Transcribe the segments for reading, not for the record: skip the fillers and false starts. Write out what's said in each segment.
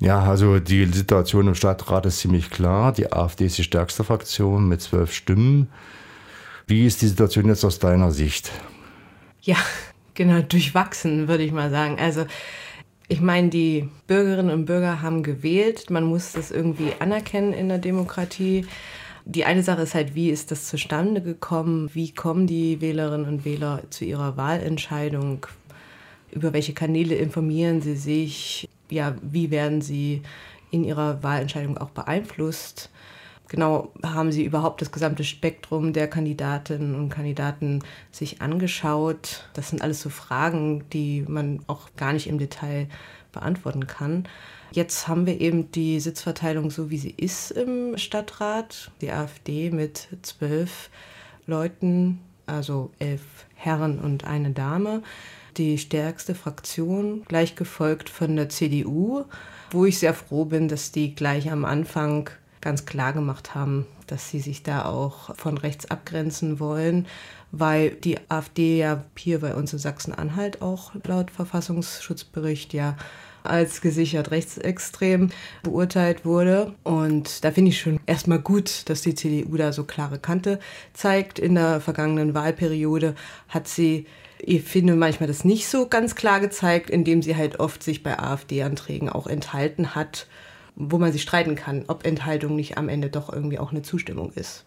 Ja, also die Situation im Stadtrat ist ziemlich klar. Die AfD ist die stärkste Fraktion mit 12 Stimmen. Wie ist die Situation jetzt aus deiner Sicht? Ja, genau, durchwachsen, würde ich mal sagen. Also ich meine, die Bürgerinnen und Bürger haben gewählt. Man muss das irgendwie anerkennen in der Demokratie. Die eine Sache ist halt, wie ist das zustande gekommen? Wie kommen die Wählerinnen und Wähler zu ihrer Wahlentscheidung? Über welche Kanäle informieren sie sich? Ja, wie werden sie in ihrer Wahlentscheidung auch beeinflusst? Genau, haben sie überhaupt das gesamte Spektrum der Kandidatinnen und Kandidaten sich angeschaut? Das sind alles so Fragen, die man auch gar nicht im Detail beantworten kann. Jetzt haben wir eben die Sitzverteilung so, wie sie ist im Stadtrat. Die AfD mit 12 Leuten, also 11 Herren und eine Dame. Die stärkste Fraktion, gleich gefolgt von der CDU, wo ich sehr froh bin, dass die gleich am Anfang ganz klar gemacht haben, dass sie sich da auch von rechts abgrenzen wollen, weil die AfD ja hier bei uns in Sachsen-Anhalt auch laut Verfassungsschutzbericht ja als gesichert rechtsextrem beurteilt wurde. Und da finde ich schon erstmal gut, dass die CDU da so klare Kante zeigt. In der vergangenen Wahlperiode hat sie, ich finde, manchmal das nicht so ganz klar gezeigt, indem sie halt oft sich bei AfD-Anträgen auch enthalten hat, wo man sich streiten kann, ob Enthaltung nicht am Ende doch irgendwie auch eine Zustimmung ist.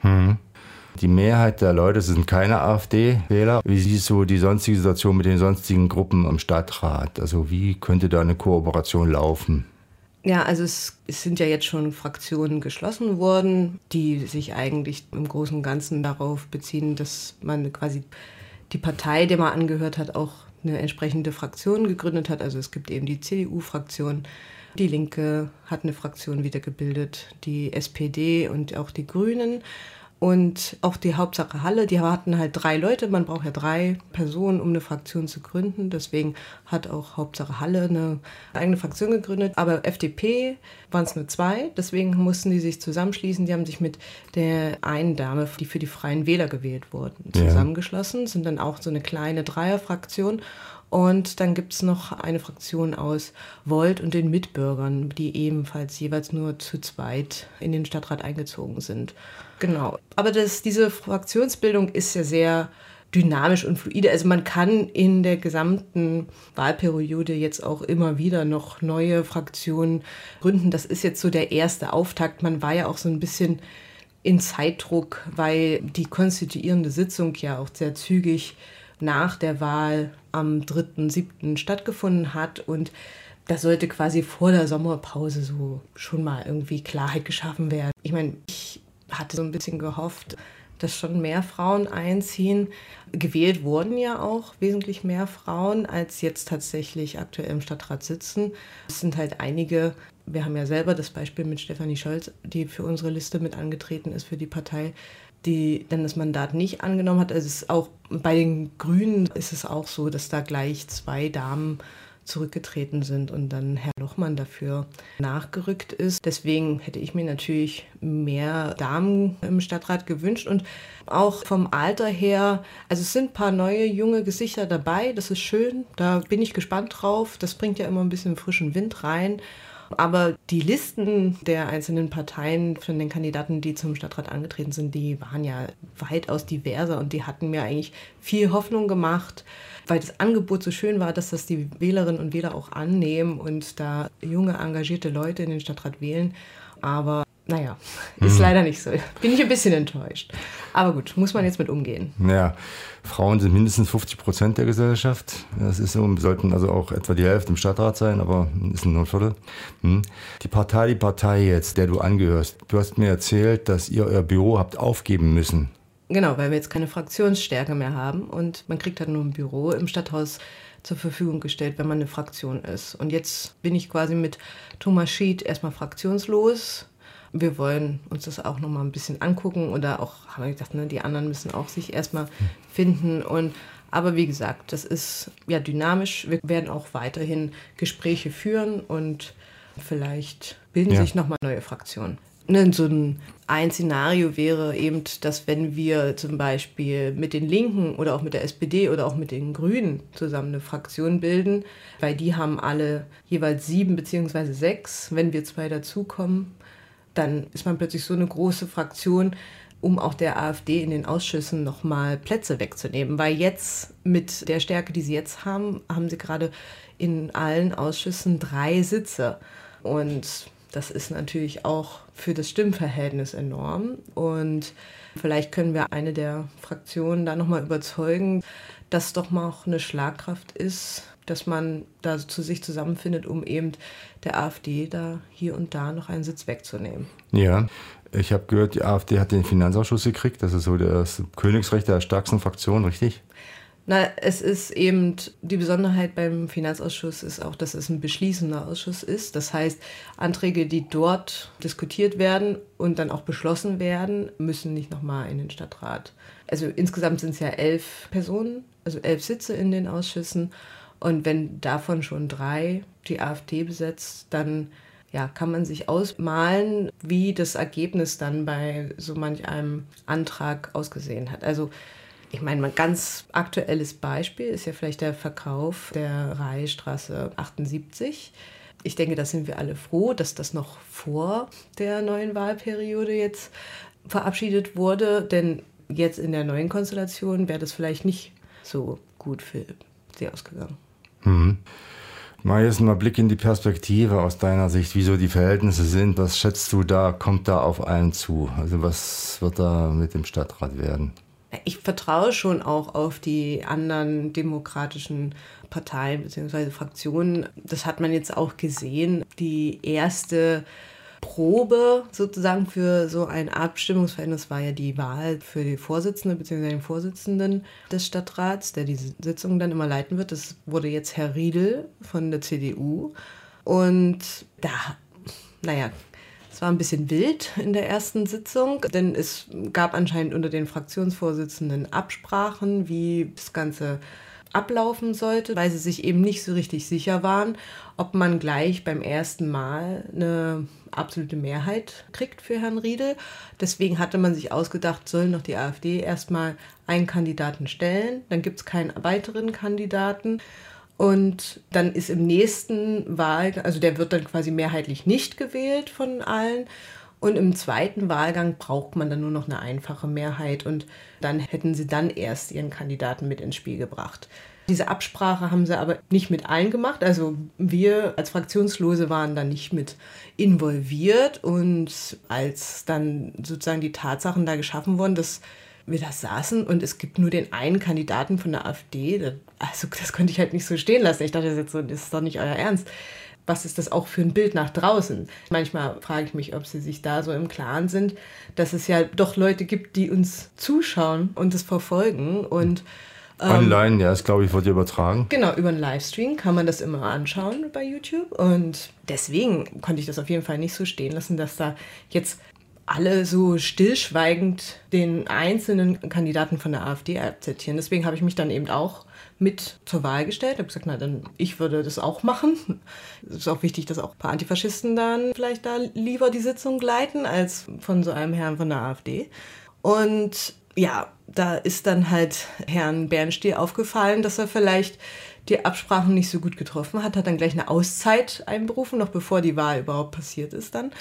Die Mehrheit der Leute sind keine AfD-Wähler. Wie siehst du die sonstige Situation mit den sonstigen Gruppen im Stadtrat? Also wie könnte da eine Kooperation laufen? Ja, also es sind ja jetzt schon Fraktionen geschlossen worden, die sich eigentlich im Großen und Ganzen darauf beziehen, dass man quasi die Partei, der man angehört hat, auch eine entsprechende Fraktion gegründet hat. Also es gibt eben die CDU-Fraktion, die Linke hat eine Fraktion wieder gebildet, die SPD und auch die Grünen. Und auch die Hauptsache Halle, die hatten halt 3 Leute. Man braucht ja 3 Personen, um eine Fraktion zu gründen. Deswegen hat auch Hauptsache Halle eine eigene Fraktion gegründet. Aber FDP waren es nur 2. Deswegen mussten die sich zusammenschließen. Die haben sich mit der einen Dame, die für die Freien Wähler gewählt wurden, zusammengeschlossen. Sind dann auch so eine kleine Dreierfraktion. Und dann gibt es noch eine Fraktion aus Volt und den Mitbürgern, die ebenfalls jeweils nur zu zweit in den Stadtrat eingezogen sind. Genau. Aber diese Fraktionsbildung ist ja sehr dynamisch und fluide. Also man kann in der gesamten Wahlperiode jetzt auch immer wieder noch neue Fraktionen gründen. Das ist jetzt so der erste Auftakt. Man war ja auch so ein bisschen in Zeitdruck, weil die konstituierende Sitzung ja auch sehr zügig nach der Wahl am 3.7. stattgefunden hat und da sollte quasi vor der Sommerpause so schon mal irgendwie Klarheit geschaffen werden. Ich meine, ich hatte so ein bisschen gehofft, dass schon mehr Frauen einziehen. Gewählt wurden ja auch wesentlich mehr Frauen, als jetzt tatsächlich aktuell im Stadtrat sitzen. Es sind halt einige, wir haben ja selber das Beispiel mit Stefanie Scholz, die für unsere Liste mit angetreten ist für die Partei, die dann das Mandat nicht angenommen hat. Also es ist auch bei den Grünen ist es auch so, dass da gleich 2 Damen zurückgetreten sind und dann Herr Lochmann dafür nachgerückt ist. Deswegen hätte ich mir natürlich mehr Damen im Stadtrat gewünscht und auch vom Alter her, also es sind ein paar neue, junge Gesichter dabei, das ist schön, da bin ich gespannt drauf, das bringt ja immer ein bisschen frischen Wind rein. Aber die Listen der einzelnen Parteien von den Kandidaten, die zum Stadtrat angetreten sind, die waren ja weitaus diverser und die hatten mir eigentlich viel Hoffnung gemacht, weil das Angebot so schön war, dass das die Wählerinnen und Wähler auch annehmen und da junge, engagierte Leute in den Stadtrat wählen. Aber naja, ist leider nicht so. Bin ich ein bisschen enttäuscht. Aber gut, muss man jetzt mit umgehen. Ja, Frauen sind mindestens 50% der Gesellschaft. Das ist so, sollten also auch etwa die Hälfte im Stadtrat sein, aber ist nur ein Viertel. Die Partei jetzt, der du angehörst, du hast mir erzählt, dass ihr euer Büro habt aufgeben müssen. Genau, weil wir jetzt keine Fraktionsstärke mehr haben und man kriegt halt nur ein Büro im Stadthaus zur Verfügung gestellt, wenn man eine Fraktion ist. Und jetzt bin ich quasi mit Thomas Schied erstmal fraktionslos. Wir wollen uns das auch noch mal ein bisschen angucken oder auch, haben wir gedacht, ne, die anderen müssen auch sich erstmal finden. Aber wie gesagt, das ist ja dynamisch. Wir werden auch weiterhin Gespräche führen und vielleicht bilden sich noch mal neue Fraktionen. So ein Szenario wäre eben, dass wenn wir zum Beispiel mit den Linken oder auch mit der SPD oder auch mit den Grünen zusammen eine Fraktion bilden, weil die haben alle jeweils 7 bzw. 6, wenn wir 2 dazukommen, dann ist man plötzlich so eine große Fraktion, um auch der AfD in den Ausschüssen nochmal Plätze wegzunehmen. Weil jetzt mit der Stärke, die sie jetzt haben, haben sie gerade in allen Ausschüssen 3 Sitze. Und das ist natürlich auch für das Stimmverhältnis enorm. Und vielleicht können wir eine der Fraktionen da nochmal überzeugen, dass doch mal auch eine Schlagkraft ist, dass man da zu sich zusammenfindet, um eben der AfD da hier und da noch einen Sitz wegzunehmen. Ja, ich habe gehört, die AfD hat den Finanzausschuss gekriegt. Das ist so das Königsrecht der stärksten Fraktion, richtig? Na, es ist eben, die Besonderheit beim Finanzausschuss ist auch, dass es ein beschließender Ausschuss ist. Das heißt, Anträge, die dort diskutiert werden und dann auch beschlossen werden, müssen nicht nochmal in den Stadtrat. Also insgesamt sind es ja 11 Personen, also 11 Sitze in den Ausschüssen. Und wenn davon schon 3 die AfD besetzt, dann kann man sich ausmalen, wie das Ergebnis dann bei so manch einem Antrag ausgesehen hat. Also ich meine, ein ganz aktuelles Beispiel ist ja vielleicht der Verkauf der Reichsstraße 78. Ich denke, da sind wir alle froh, dass das noch vor der neuen Wahlperiode jetzt verabschiedet wurde. Denn jetzt in der neuen Konstellation wäre das vielleicht nicht so gut für sie ausgegangen. Mal jetzt mal Blick in die Perspektive aus deiner Sicht, wie so die Verhältnisse sind. Was schätzt du da, kommt da auf einen zu? Also was wird da mit dem Stadtrat werden? Ich vertraue schon auch auf die anderen demokratischen Parteien bzw. Fraktionen. Das hat man jetzt auch gesehen. Die erste Probe sozusagen für so ein Abstimmungsverhältnis war ja die Wahl für die Vorsitzende bzw. den Vorsitzenden des Stadtrats, der diese Sitzung dann immer leiten wird. Das wurde jetzt Herr Riedl von der CDU. Und es war ein bisschen wild in der ersten Sitzung, denn es gab anscheinend unter den Fraktionsvorsitzenden Absprachen, wie das Ganze ablaufen sollte, weil sie sich eben nicht so richtig sicher waren, ob man gleich beim ersten Mal eine absolute Mehrheit kriegt für Herrn Riedl. Deswegen hatte man sich ausgedacht, soll noch die AfD erstmal einen Kandidaten stellen, dann gibt es keinen weiteren Kandidaten. Und dann ist im nächsten Wahlgang, also der wird dann quasi mehrheitlich nicht gewählt von allen. Und im zweiten Wahlgang braucht man dann nur noch eine einfache Mehrheit. Und dann hätten sie dann erst ihren Kandidaten mit ins Spiel gebracht. Diese Absprache haben sie aber nicht mit allen gemacht. Also wir als Fraktionslose waren da nicht mit involviert. Und als dann sozusagen die Tatsachen da geschaffen wurden, dass wir da saßen und es gibt nur den einen Kandidaten von der AfD. Also das konnte ich halt nicht so stehen lassen. Ich dachte jetzt so, das ist doch nicht euer Ernst. Was ist das auch für ein Bild nach draußen? Manchmal frage ich mich, ob sie sich da so im Klaren sind, dass es ja doch Leute gibt, die uns zuschauen und es verfolgen. Und online, das glaube ich, wird übertragen. Genau, über einen Livestream kann man das immer anschauen bei YouTube. Und deswegen konnte ich das auf jeden Fall nicht so stehen lassen, dass da jetzt alle so stillschweigend den einzelnen Kandidaten von der AfD akzeptieren. Deswegen habe ich mich dann eben auch mit zur Wahl gestellt. Ich habe gesagt, ich würde das auch machen. Es ist auch wichtig, dass auch ein paar Antifaschisten dann vielleicht da lieber die Sitzung leiten, als von so einem Herrn von der AfD. Und da ist dann halt Herrn Bernstiel aufgefallen, dass er vielleicht die Absprachen nicht so gut getroffen hat, hat dann gleich eine Auszeit einberufen, noch bevor die Wahl überhaupt passiert ist dann.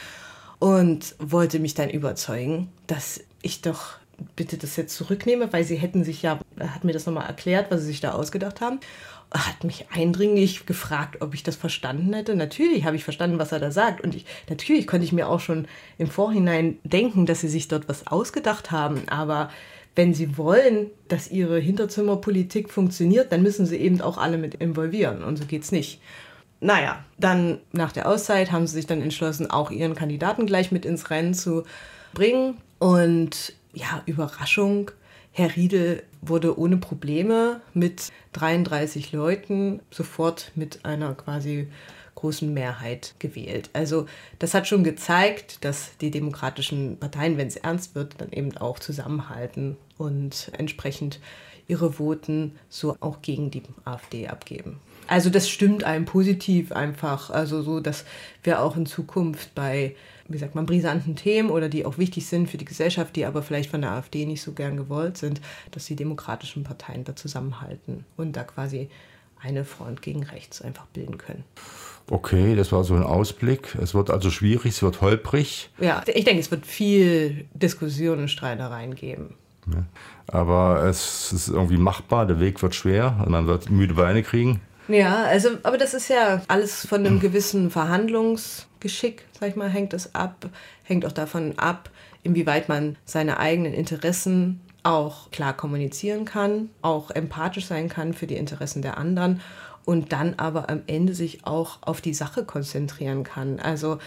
Und wollte mich dann überzeugen, dass ich doch bitte das jetzt zurücknehme, weil sie hätten sich er hat mir das nochmal erklärt, was sie sich da ausgedacht haben, hat mich eindringlich gefragt, ob ich das verstanden hätte. Natürlich habe ich verstanden, was er da sagt und natürlich konnte ich mir auch schon im Vorhinein denken, dass sie sich dort was ausgedacht haben, aber wenn sie wollen, dass ihre Hinterzimmerpolitik funktioniert, dann müssen sie eben auch alle mit involvieren und so geht's nicht. Dann nach der Auszeit haben sie sich dann entschlossen, auch ihren Kandidaten gleich mit ins Rennen zu bringen. Und Überraschung, Herr Riedl wurde ohne Probleme mit 33 Leuten sofort mit einer quasi großen Mehrheit gewählt. Also das hat schon gezeigt, dass die demokratischen Parteien, wenn es ernst wird, dann eben auch zusammenhalten und entsprechend ihre Voten so auch gegen die AfD abgeben. Also das stimmt einem positiv einfach. Also so, dass wir auch in Zukunft bei, wie sagt man, brisanten Themen oder die auch wichtig sind für die Gesellschaft, die aber vielleicht von der AfD nicht so gern gewollt sind, dass die demokratischen Parteien da zusammenhalten und da quasi eine Front gegen rechts einfach bilden können. Okay, das war so ein Ausblick. Es wird also schwierig, es wird holprig. Ja, ich denke, es wird viel Diskussion und Streitereien geben. Ja, aber es ist irgendwie machbar, der Weg wird schwer, man wird müde Beine kriegen. Ja, also, aber das ist ja alles von einem gewissen Verhandlungsgeschick, sag ich mal, hängt auch davon ab, inwieweit man seine eigenen Interessen auch klar kommunizieren kann, auch empathisch sein kann für die Interessen der anderen und dann aber am Ende sich auch auf die Sache konzentrieren kann. Also,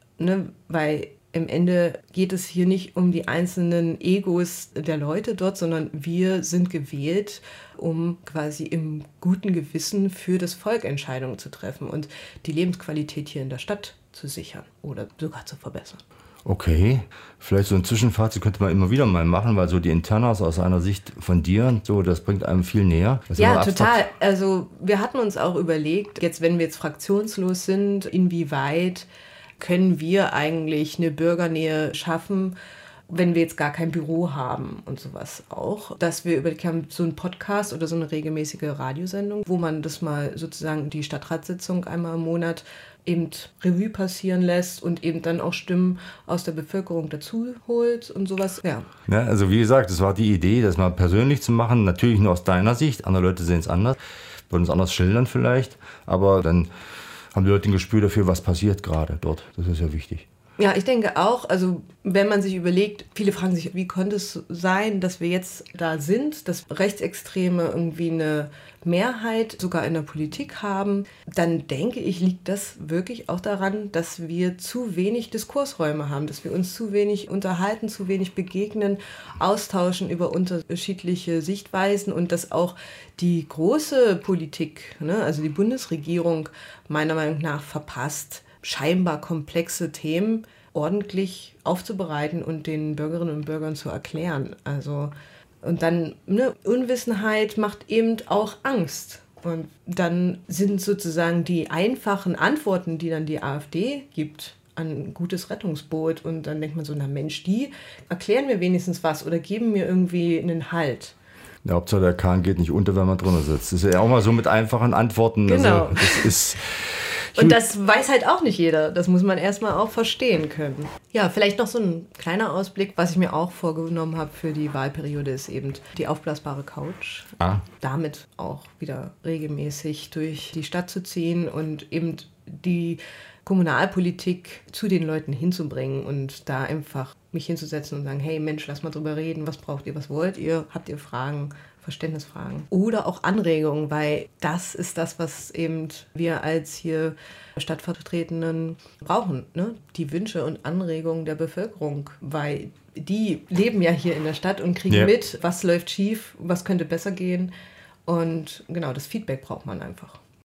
weil im Ende geht es hier nicht um die einzelnen Egos der Leute dort, sondern wir sind gewählt, um quasi im guten Gewissen für das Volk Entscheidungen zu treffen und die Lebensqualität hier in der Stadt zu sichern oder sogar zu verbessern. Okay, vielleicht so ein Zwischenfazit könnte man immer wieder mal machen, weil so die Internas aus einer Sicht von dir, so das bringt einem viel näher. Ja, total. Also wir hatten uns auch überlegt, wenn wir jetzt fraktionslos sind, inwieweit können wir eigentlich eine Bürgernähe schaffen, wenn wir jetzt gar kein Büro haben und sowas auch. Dass wir überlegt haben, so einen Podcast oder so eine regelmäßige Radiosendung, wo man das mal sozusagen die Stadtratssitzung einmal im Monat eben Revue passieren lässt und eben dann auch Stimmen aus der Bevölkerung dazu holt und sowas. Ja, also wie gesagt, es war die Idee, das mal persönlich zu machen, natürlich nur aus deiner Sicht, andere Leute sehen es anders, würden es anders schildern vielleicht, aber dann haben die Leute ein Gespür dafür, was passiert gerade dort. Das ist ja wichtig. Ja, ich denke auch, also wenn man sich überlegt, viele fragen sich, wie konnte es sein, dass wir jetzt da sind, dass Rechtsextreme irgendwie eine Mehrheit sogar in der Politik haben, dann denke ich, liegt das wirklich auch daran, dass wir zu wenig Diskursräume haben, dass wir uns zu wenig unterhalten, zu wenig begegnen, austauschen über unterschiedliche Sichtweisen und dass auch die große Politik, also die Bundesregierung meiner Meinung nach verpasst, scheinbar komplexe Themen ordentlich aufzubereiten und den Bürgerinnen und Bürgern zu erklären. Also, und dann, Unwissenheit macht eben auch Angst. Und dann sind sozusagen die einfachen Antworten, die dann die AfD gibt, ein gutes Rettungsboot. Und dann denkt man so, na Mensch, die erklären mir wenigstens was oder geben mir irgendwie einen Halt. Der Hauptsache der Kahn geht nicht unter, wenn man drunter sitzt. Das ist ja auch mal so mit einfachen Antworten. Genau. Also, das ist und das weiß halt auch nicht jeder. Das muss man erstmal auch verstehen können. Ja, vielleicht noch so ein kleiner Ausblick, was ich mir auch vorgenommen habe für die Wahlperiode, ist eben die aufblasbare Couch. Damit auch wieder regelmäßig durch die Stadt zu ziehen und eben die Kommunalpolitik zu den Leuten hinzubringen und da einfach mich hinzusetzen und sagen, hey Mensch, lass mal drüber reden, was braucht ihr, was wollt ihr, habt ihr Fragen? Verständnisfragen oder auch Anregungen, weil das ist das, was eben wir als hier Stadtvertretenden brauchen, die Wünsche und Anregungen der Bevölkerung, weil die leben ja hier in der Stadt und kriegen mit, was läuft schief, was könnte besser gehen und genau, das Feedback braucht man einfach.